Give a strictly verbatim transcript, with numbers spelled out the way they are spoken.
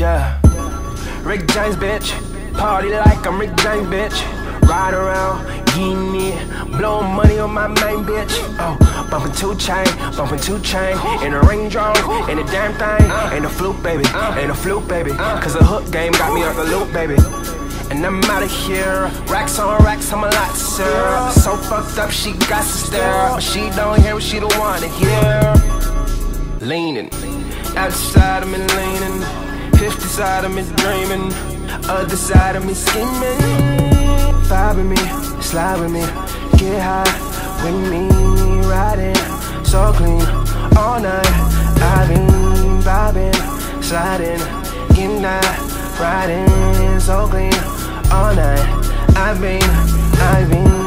Yeah, Rick James, bitch. Party like I'm Rick James, bitch. Ride around, getting it, blowing money on my main bitch. Oh, bumping two chain, bumping two chain, in a Range Rover, in a damn thing, ain't a fluke, baby, ain't a fluke, baby. Cause the hook game got me off the loop, baby. And I'm out of here, racks on racks, I'm a lot to serve. So fucked up, she got to stare, but she don't hear what she don't wanna hear. Leaning, outside of me leaning, fifty side of me dreaming, other side of me scheming. Vibe with me, slide with me, get high with me, riding so clean all night. I've been vibing, sliding, getting high, riding so clean all night. I've been, I've been